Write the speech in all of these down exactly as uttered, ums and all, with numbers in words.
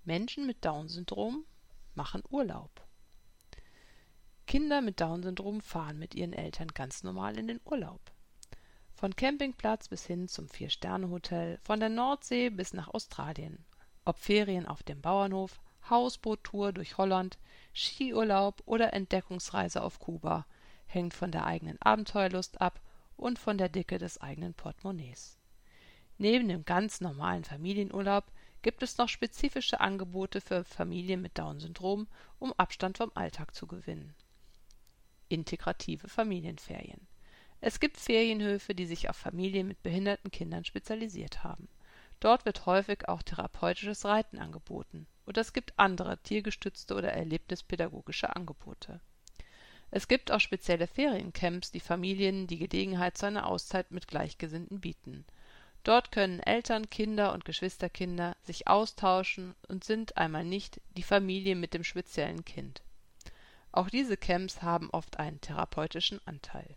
Menschen mit Down-Syndrom machen Urlaub. Kinder mit Down-Syndrom fahren mit ihren Eltern ganz normal in den Urlaub. Von Campingplatz bis hin zum Vier-Sterne-Hotel, von der Nordsee bis nach Australien. Ob Ferien auf dem Bauernhof, Hausboottour durch Holland, Skiurlaub oder Entdeckungsreise auf Kuba, hängt von der eigenen Abenteuerlust ab und von der Dicke des eigenen Portemonnaies. Neben dem ganz normalen Familienurlaub gibt es noch spezifische Angebote für Familien mit Down-Syndrom, um Abstand vom Alltag zu gewinnen. Integrative Familienferien. Es gibt Ferienhöfe, die sich auf Familien mit behinderten Kindern spezialisiert haben. Dort wird häufig auch therapeutisches Reiten angeboten, und es gibt andere tiergestützte oder erlebnispädagogische Angebote. Es gibt auch spezielle Feriencamps, die Familien die Gelegenheit zu einer Auszeit mit Gleichgesinnten bieten. Dort können Eltern, Kinder und Geschwisterkinder sich austauschen und sind einmal nicht die Familie mit dem speziellen Kind. Auch diese Camps haben oft einen therapeutischen Anteil.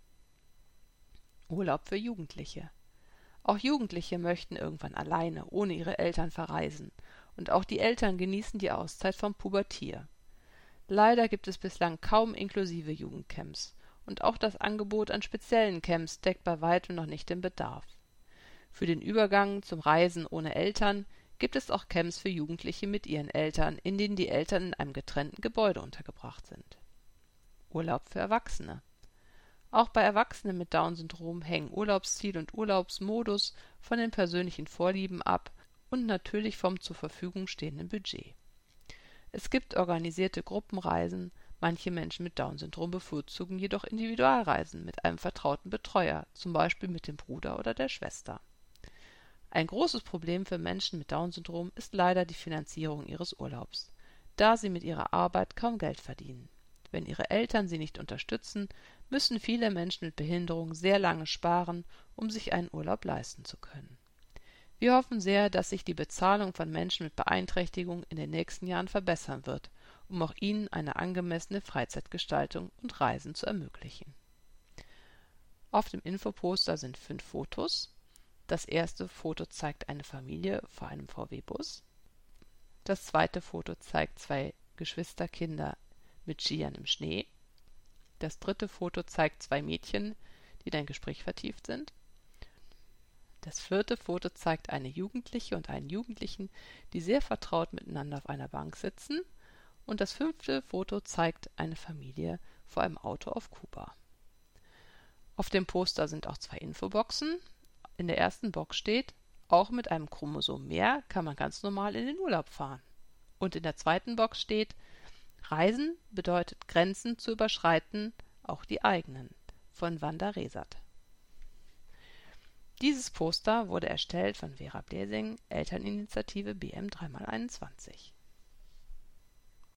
Urlaub für Jugendliche. Auch Jugendliche möchten irgendwann alleine, ohne ihre Eltern verreisen, und auch die Eltern genießen die Auszeit vom Pubertier. Leider gibt es bislang kaum inklusive Jugendcamps, und auch das Angebot an speziellen Camps deckt bei weitem noch nicht den Bedarf. Für den Übergang zum Reisen ohne Eltern gibt es auch Camps für Jugendliche mit ihren Eltern, in denen die Eltern in einem getrennten Gebäude untergebracht sind. Urlaub für Erwachsene. Auch bei Erwachsenen mit Down-Syndrom hängen Urlaubsziel und Urlaubsmodus von den persönlichen Vorlieben ab und natürlich vom zur Verfügung stehenden Budget. Es gibt organisierte Gruppenreisen, manche Menschen mit Down-Syndrom bevorzugen jedoch Individualreisen mit einem vertrauten Betreuer, zum Beispiel mit dem Bruder oder der Schwester. Ein großes Problem für Menschen mit Down-Syndrom ist leider die Finanzierung ihres Urlaubs, da sie mit ihrer Arbeit kaum Geld verdienen. Wenn ihre Eltern sie nicht unterstützen, müssen viele Menschen mit Behinderung sehr lange sparen, um sich einen Urlaub leisten zu können. Wir hoffen sehr, dass sich die Bezahlung von Menschen mit Beeinträchtigung in den nächsten Jahren verbessern wird, um auch ihnen eine angemessene Freizeitgestaltung und Reisen zu ermöglichen. Auf dem Infoposter sind fünf Fotos. Das erste Foto zeigt eine Familie vor einem V W-Bus. Das zweite Foto zeigt zwei Geschwisterkinder mit Skiern im Schnee. Das dritte Foto zeigt zwei Mädchen, die in ein Gespräch vertieft sind. Das vierte Foto zeigt eine Jugendliche und einen Jugendlichen, die sehr vertraut miteinander auf einer Bank sitzen. Und das fünfte Foto zeigt eine Familie vor einem Auto auf Kuba. Auf dem Poster sind auch zwei Infoboxen. In der ersten Box steht: Auch mit einem Chromosom mehr kann man ganz normal in den Urlaub fahren. Und in der zweiten Box steht: Reisen bedeutet Grenzen zu überschreiten, auch die eigenen, von Wanda Resat. Dieses Poster wurde erstellt von Vera Blesing, Elterninitiative B M drei mal einundzwanzig.